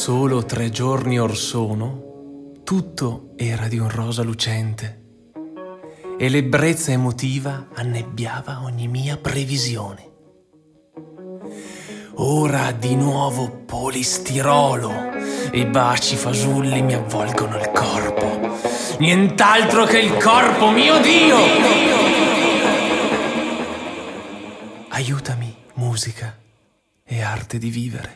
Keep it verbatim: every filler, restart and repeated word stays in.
Solo tre giorni or sono, tutto era di un rosa lucente e l'ebbrezza emotiva annebbiava ogni mia previsione. Ora di nuovo polistirolo e baci fasulli mi avvolgono il corpo. Nient'altro che il corpo, mio Dio! Aiutami, musica e arte di vivere.